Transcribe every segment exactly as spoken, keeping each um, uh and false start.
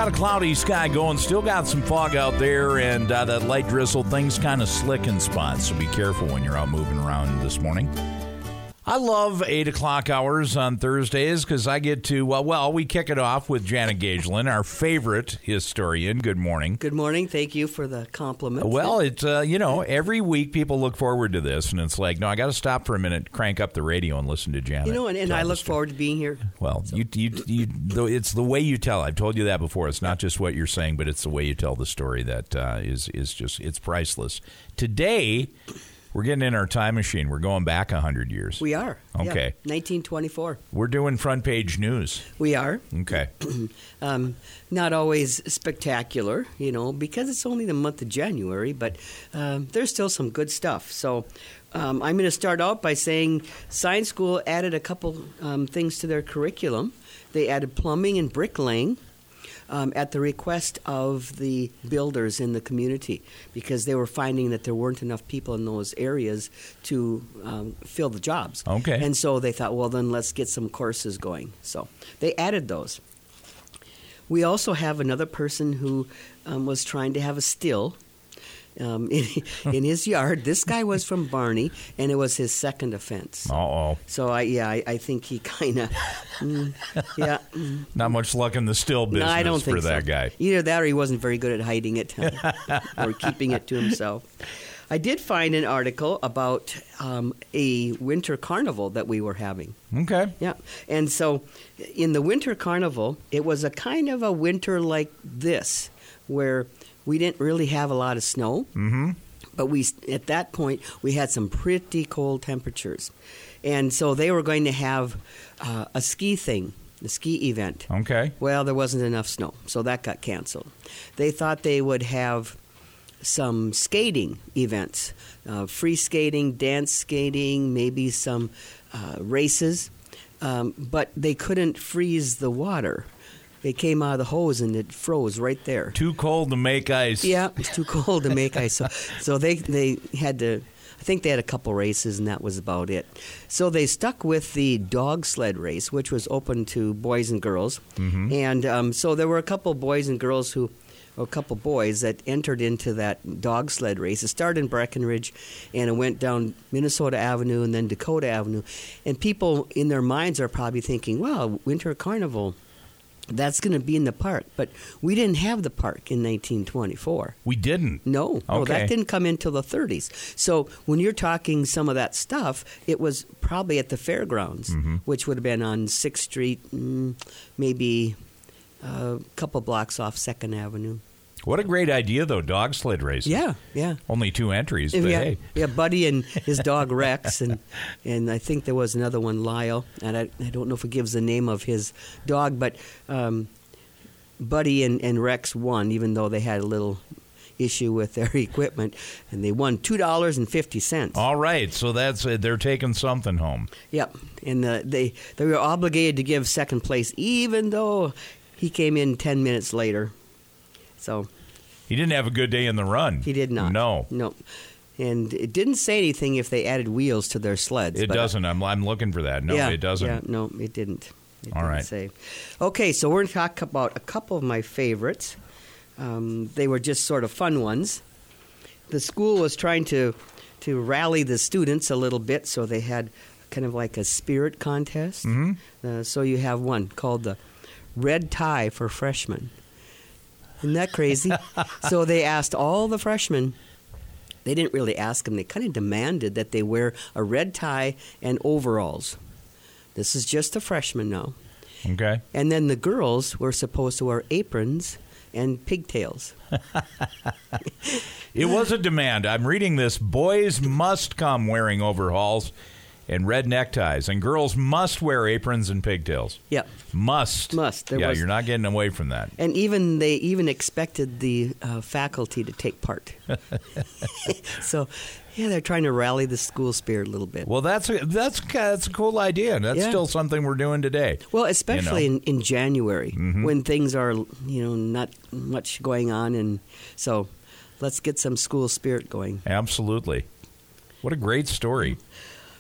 a cloudy sky going. Still got some fog out there, and uh, that light drizzle. Things kind of slick in spots, so be careful when you're out moving around this morning. I love eight o'clock hours on Thursdays because I get to, well, well, we kick it off with Janet Gagelin, our favorite historian. Good morning. Good morning. Thank you for the compliment. Well, it's, uh, you know, every week people look forward to this, and it's like, no, I got to stop for a minute, crank up the radio, and listen to Janet. You know, and, and I look forward to being here. Well, so. you, you, you, it's the way you tell. I've told you that before. It's not just what you're saying, but it's the way you tell the story that uh, is is just, it's priceless. Today, we're getting in our time machine. We're going back one hundred years. We are. Okay. Yeah. nineteen twenty-four. We're doing front page news. We are. Okay. um, not always spectacular, you know, because it's only the month of January, but um, there's still some good stuff. So um, I'm going to start out by saying Science School added a couple um, things to their curriculum. They added plumbing and bricklaying. Um, at the request of the builders in the community, because they were finding that there weren't enough people in those areas to um, fill the jobs. Okay. And so they thought, well, then let's get some courses going. So they added those. We also have another person who um, was trying to have a still um, in, in his yard. This guy was from Barney, and it was his second offense. Uh-oh. So, I, yeah, I, I think he kind of, mm, yeah. Mm. Not much luck in the still business no, I don't think for that so. guy. Either that or he wasn't very good at hiding it or keeping it to himself. I did find an article about um, a winter carnival that we were having. Okay. Yeah. And so in the winter carnival, it was a kind of a winter like this, where we didn't really have a lot of snow. Mm-hmm. But we, at that point, we had some pretty cold temperatures. And so they were going to have uh, a ski thing, a ski event. Okay. Well, there wasn't enough snow, so that got canceled. They thought they would have some skating events, uh, free skating, dance skating, maybe some uh, races, um, but they couldn't freeze the water. It came out of the hose and it froze right there. Too cold to make ice. Yeah, it was too cold to make ice. So, so they they had to, I think they had a couple races and that was about it. So they stuck with the dog sled race, which was open to boys and girls. Mm-hmm. And um, so there were a couple boys and girls who, or a couple boys that entered into that dog sled race. It started in Breckenridge and it went down Minnesota Avenue and then Dakota Avenue. And people in their minds are probably thinking, wow, Winter Carnival, that's going to be in the park. But we didn't have the park in nineteen twenty-four. We didn't? No. Okay. No, that didn't come until the thirties. So when you're talking some of that stuff, it was probably at the fairgrounds, mm-hmm. which would have been on sixth Street, mm, maybe a couple blocks off second Avenue. What a great idea, though, dog sled racing. Yeah, yeah. Only two entries, but yeah, hey. Yeah, Buddy and his dog Rex, and and I think there was another one, Lyle, and I, I don't know if it gives the name of his dog, but um, Buddy and, and Rex won, even though they had a little issue with their equipment, and they won two dollars and fifty cents. All right, so that's uh, they're taking something home. Yep, and uh, they, they were obligated to give second place, even though he came in ten minutes later. So he didn't have a good day in the run. He did not. No. No. And it didn't say anything if they added wheels to their sleds. It but, doesn't. I'm I'm looking for that. No, yeah, it doesn't. Yeah, no, it didn't. It All didn't right. say. Okay, so we're going to talk about a couple of my favorites. Um, they were just sort of fun ones. The school was trying to to rally the students a little bit, so they had kind of like a spirit contest. Mm-hmm. Uh, so you have one called the Red Tie for Freshmen. Isn't that crazy? So they asked all the freshmen, they didn't really ask them, they kind of demanded that they wear a red tie and overalls. This is just the freshmen now. Okay. And then the girls were supposed to wear aprons and pigtails. It was a demand. I'm reading this. Boys must come wearing overalls and red neckties, and girls must wear aprons and pigtails. Yep. Must. Must. There yeah, was, you're not getting away from that. And even they even expected the uh, faculty to take part. So, yeah, they're trying to rally the school spirit a little bit. Well, that's a, that's that's a cool idea. That's Yeah. still something we're doing today. Well, especially you know? in, in January Mm-hmm. when things are, you know, not much going on, and so let's get some school spirit going. Absolutely. What a great story.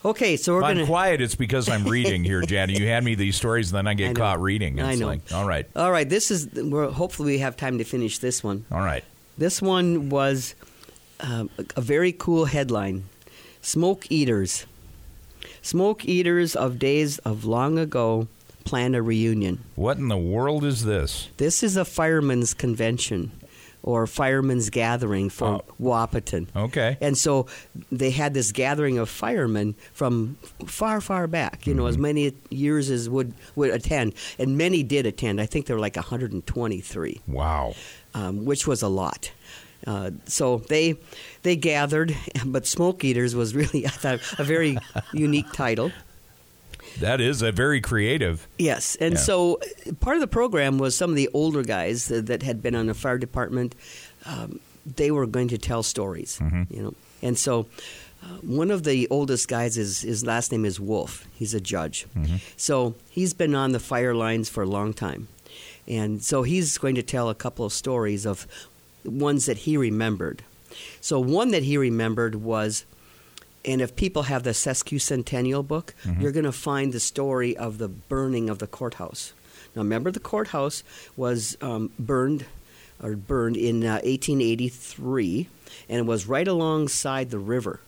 Okay, so we're If I'm going to... quiet, it's because I'm reading here, Janet. You hand me these stories, and then I get I know. caught reading. It's I know. like, all right. All right, this is... We're, hopefully we have time to finish this one. All right. This one was um, a, a very cool headline. Smoke Eaters. Smoke Eaters of days of long ago plan a reunion. What in the world is this? This is a fireman's convention or fireman's gathering for Oh. Wahpeton. Okay. And so they had this gathering of firemen from far, far back, you know, as many years as would, would attend. And many did attend. I think there were like one hundred twenty-three, Wow. um, which was a lot. Uh, so they they gathered, but Smoke Eaters was really, I thought, a very unique title. That is a very creative. Yes, and Yeah. so part of the program was some of the older guys that, that had been on the fire department. Um, they were going to tell stories, you know, and so uh, one of the oldest guys is his last name is Wolf. He's a judge, so he's been on the fire lines for a long time, and so he's going to tell a couple of stories of ones that he remembered. So one that he remembered was. And if people have the sesquicentennial book, Mm-hmm. you're going to find the story of the burning of the courthouse. Now, remember, the courthouse was um, burned or burned in uh, eighteen eighty-three, and it was right alongside the river.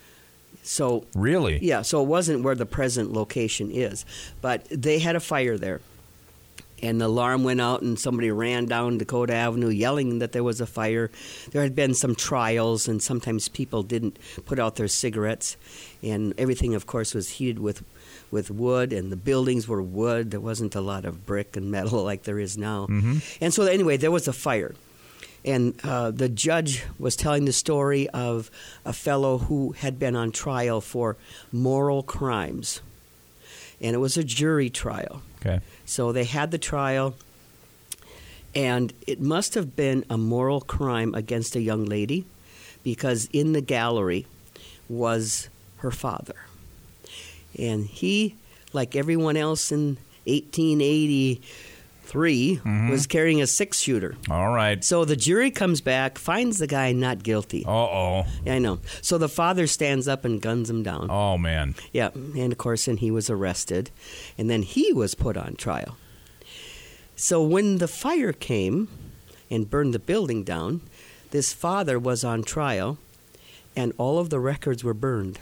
So, Really? yeah, so it wasn't where the present location is, but they had a fire there. And the alarm went out, and somebody ran down Dakota Avenue yelling that there was a fire. There had been some trials, and sometimes people didn't put out their cigarettes. And everything, of course, was heated with, with wood, and the buildings were wood. There wasn't a lot of brick and metal like there is now. Mm-hmm. And so, anyway, there was a fire. And uh, the judge was telling the story of a fellow who had been on trial for moral crimes. And it was a jury trial. Okay. So they had the trial, and it must have been a moral crime against a young lady because in the gallery was her father. And he, like everyone else in eighteen eighty-three, Mm-hmm. was carrying a six-shooter. All right. So the jury comes back, finds the guy not guilty. Uh-oh. Yeah, I know. So the father stands up and guns him down. Oh, man. Yeah, and of course, and he was arrested, and then he was put on trial. So when the fire came and burned the building down, this father was on trial, and all of the records were burned.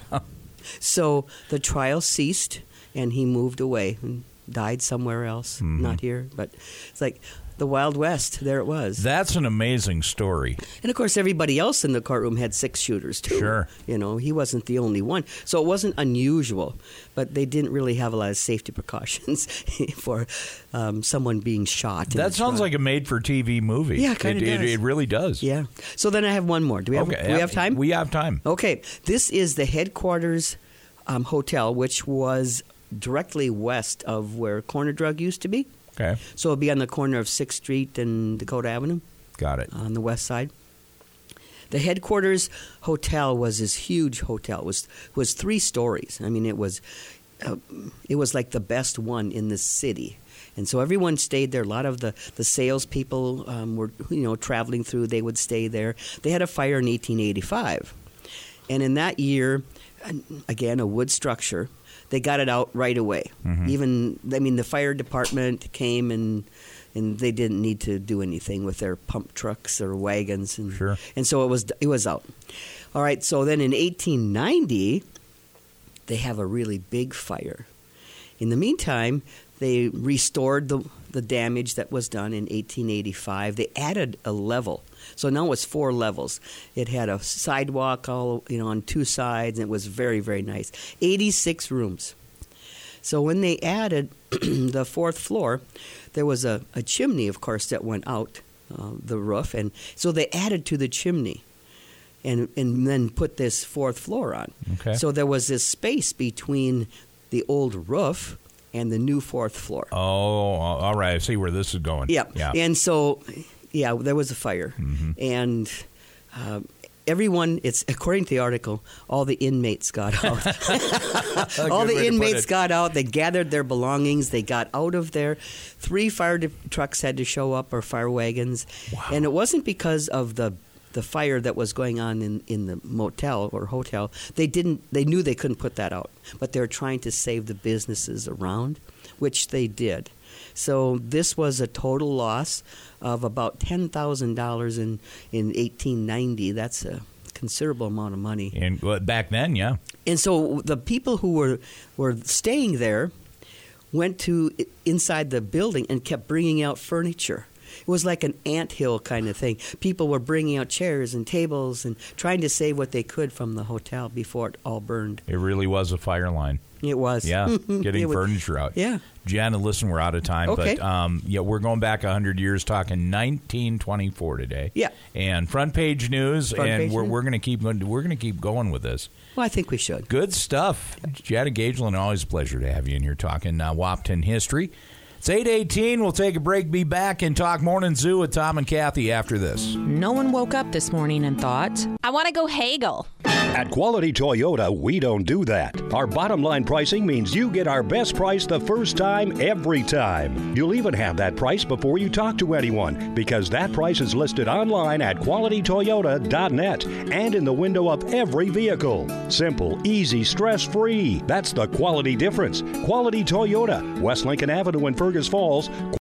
So the trial ceased, and he moved away and died somewhere else, Mhm. not here. But it's like the Wild West. There it was. That's an amazing story. And of course, everybody else in the courtroom had six shooters too. Sure. You know, he wasn't the only one. So it wasn't unusual, but they didn't really have a lot of safety precautions for um, someone being shot. in That a sounds trial. like a made-for-T V movie. Yeah, it kinda it, does. It, it really does. Yeah. So then I have one more. Do we have, Okay. do we have time? We have time. Okay. This is the headquarters um, hotel, which was directly west of where Corner Drug used to be. Okay. So it'll be on the corner of sixth Street and Dakota Avenue. Got it. On the west side. The headquarters hotel was this huge hotel. It was was three stories. I mean, it was uh, it was like the best one in the city. And so everyone stayed there. A lot of the, the salespeople um, were, you know, traveling through. They would stay there. They had a fire in eighteen eighty-five. And in that year, again, a wood structure, they got it out right away. Mhm. Even, I mean, the fire department came and and they didn't need to do anything with their pump trucks or wagons. And, Sure. and so it was it was out. All right, so then in eighteen ninety, they have a really big fire. In the meantime, they restored the the damage that was done in eighteen eighty-five. They added a level. So now it's four levels. It had a sidewalk all, you know, on two sides, and it was very, very nice. eighty-six rooms. So when they added the fourth floor, there was a, a chimney, of course, that went out uh, the roof, and so they added to the chimney, and and then put this fourth floor on. Okay. So there was this space between the old roof and the new fourth floor. Oh, all right. I see where this is going. Yeah. Yeah. And so, yeah, there was a fire. Mhm. And uh, everyone, it's according to the article, all the inmates got out. all Good way the to inmates put it. got out. They gathered their belongings. They got out of there. Three fire de- trucks had to show up, or fire wagons. Wow. And it wasn't because of the the fire that was going on in, in the motel or hotel, they didn't. They knew they couldn't put that out, but they were trying to save the businesses around, which they did. So this was a total loss of about ten thousand dollars in in eighteen ninety. That's a considerable amount of money. And well, back then, yeah. And so the people who were were staying there went to inside the building and kept bringing out furniture. It was like an anthill kind of thing. People were bringing out chairs and tables and trying to save what they could from the hotel before it all burned. It really was a fire line. It was. Yeah, getting It was- furniture out. Yeah. Jen, listen, we're out of time, Okay. but um, yeah, we're going back one hundred years, talking nineteen twenty-four today. Yeah. And front page news, Front and page we're news. we're going to keep going. We're going to keep going with this. Well, I think we should. Good stuff. Janet Gagelin, always a pleasure to have you in here talking uh, Wahpeton history. It's eight eighteen. We'll take a break, be back, and talk Morning Zoo with Tom and Kathy after this. No one woke up this morning and thought, I want to go haggle. At Quality Toyota, we don't do that. Our bottom line pricing means you get our best price the first time, every time. You'll even have that price before you talk to anyone, because that price is listed online at quality toyota dot net and in the window of every vehicle. Simple, easy, stress-free. That's the quality difference. Quality Toyota, West Lincoln Avenue in Fergus Falls.